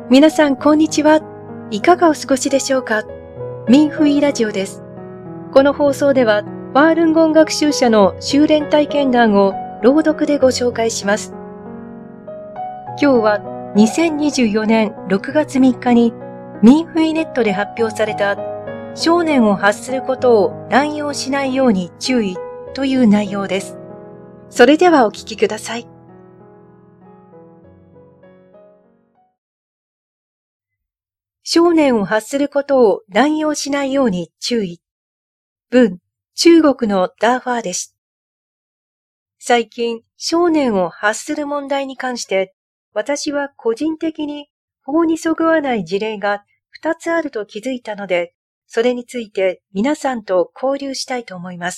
皆さん、こんにちは。いかがお過ごしでしょうか？民フイラジオです。この放送では、ファールンゴン学習者の修練体験談を朗読でご紹介します。今日は2024年6月3日に民フイネットで発表された少年を発することを乱用しないように注意という内容です。それではお聞きください。少年を発することを乱用しないように注意。文、中国のダーファーです。最近、少年を発する問題に関して、私は個人的に法にそぐわない事例が2つあると気づいたので、それについて皆さんと交流したいと思います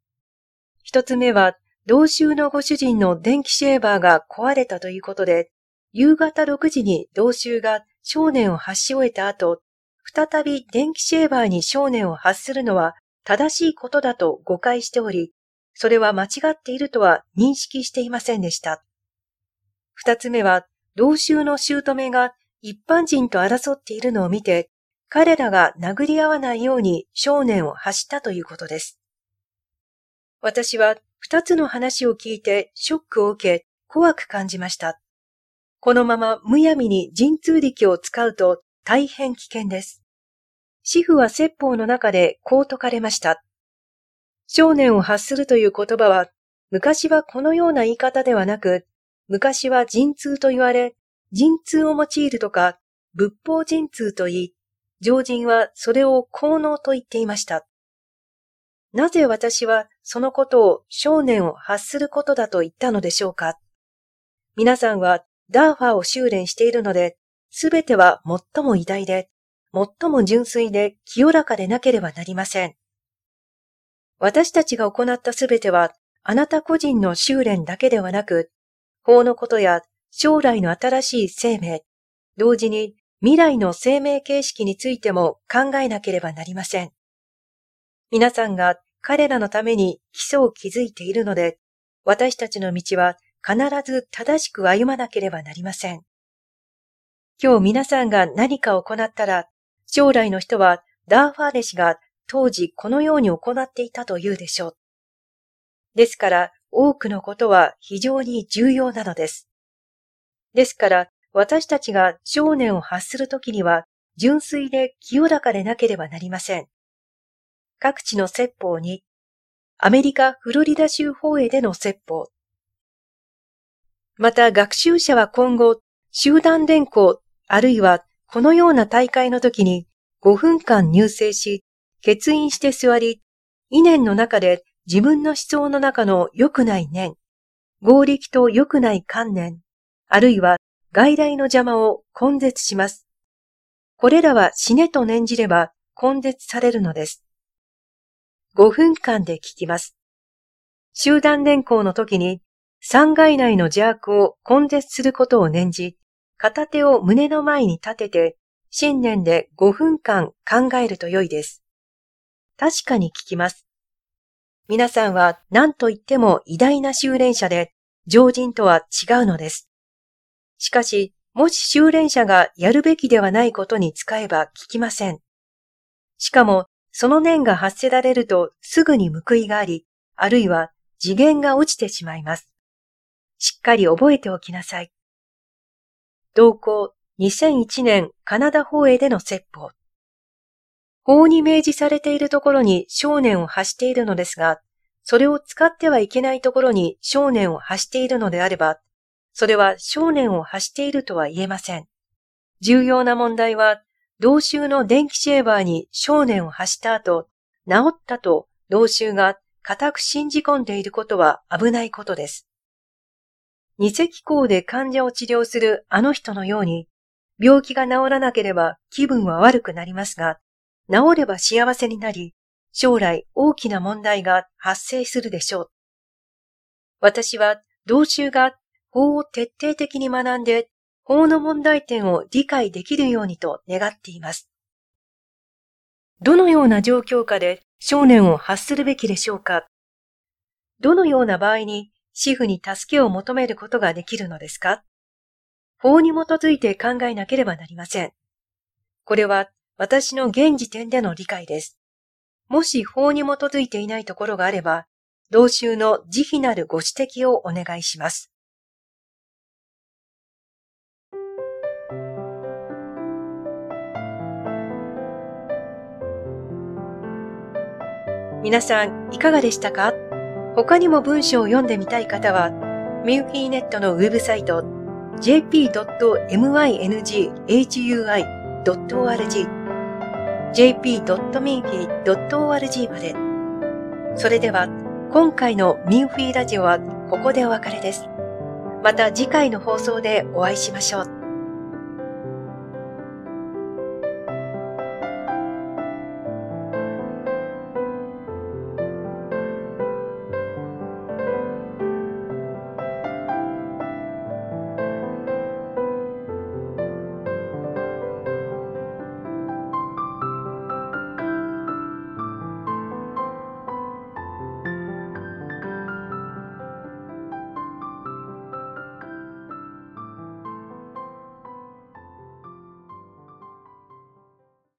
。1つ目は、同州のご主人の電気シェーバーが壊れたということで、夕方6時に同州が少年を発し終えた後、再び電気シェーバーに少年を発するのは正しいことだと誤解しており、それは間違っているとは認識していませんでした。二つ目は、同州の姑が一般人と争っているのを見て、彼らが殴り合わないように少年を発したということです。私は二つの話を聞いてショックを受け、怖く感じました。このままむやみに神通力を使うと大変危険です。師父は説法の中でこう説かれました。少年を発するという言葉は、昔はこのような言い方ではなく、昔は神通と言われ、神通を用いるとか、仏法神通と言い、常人はそれを効能と言っていました。なぜ私はそのことを少年を発することだと言ったのでしょうか？皆さんはダーファーを修練しているので、すべては最も偉大で、最も純粋で清らかでなければなりません。私たちが行ったすべては、あなた個人の修練だけではなく、法のことや将来の新しい生命、同時に未来の生命形式についても考えなければなりません。皆さんが彼らのために基礎を築いているので、私たちの道は必ず正しく歩まなければなりません。今日皆さんが何かを行ったら、将来の人はダーファーレ氏が当時このように行っていたと言うでしょう。ですから多くのことは非常に重要なのです。ですから私たちが少年を発するときには純粋で清らかでなければなりません。各地の説法に、アメリカ・フロリダ州法営での説法。また学習者は今後、集団連行あるいはこのような大会の時に5分間入静し、欠員して座り、意念の中で自分の思想の中の良くない念、合力と良くない観念、あるいは外来の邪魔を根絶します。これらは死ねと念じれば根絶されるのです。5分間で聞きます。集団連行の時に、三界内の邪悪を根絶することを念じ、片手を胸の前に立てて、信念で5分間考えると良いです。確かに聞きます。皆さんは何と言っても偉大な修練者で、常人とは違うのです。しかし、もし修練者がやるべきではないことに使えば聞きません。しかも、その念が発せられるとすぐに報いがあり、あるいは次元が落ちてしまいます。しっかり覚えておきなさい。同行2001年カナダ法営での説法。法に明示されているところに少年を発しているのですが、それを使ってはいけないところに少年を発しているのであれば、それは少年を発しているとは言えません。重要な問題は、同州の電気シェーバーに少年を発した後、治ったと同州が固く信じ込んでいることは危ないことです。二隻口で患者を治療するあの人のように、病気が治らなければ気分は悪くなりますが、治れば幸せになり、将来大きな問題が発生するでしょう。私は同州が法を徹底的に学んで、法の問題点を理解できるようにと願っています。どのような状況下で少年を発するべきでしょうか？どのような場合に師父に助けを求めることができるのですか？ 法に基づいて考えなければなりません。これは私の現時点での理解です。もし法に基づいていないところがあれば、同州の慈悲なるご指摘をお願いします。皆さん、いかがでしたか？他にも文章を読んでみたい方は、ミンフィーネットのウェブサイト jp.minhui.org jp.minfi.org まで。それでは、今回のミンフィーラジオはここでお別れです。また次回の放送でお会いしましょう。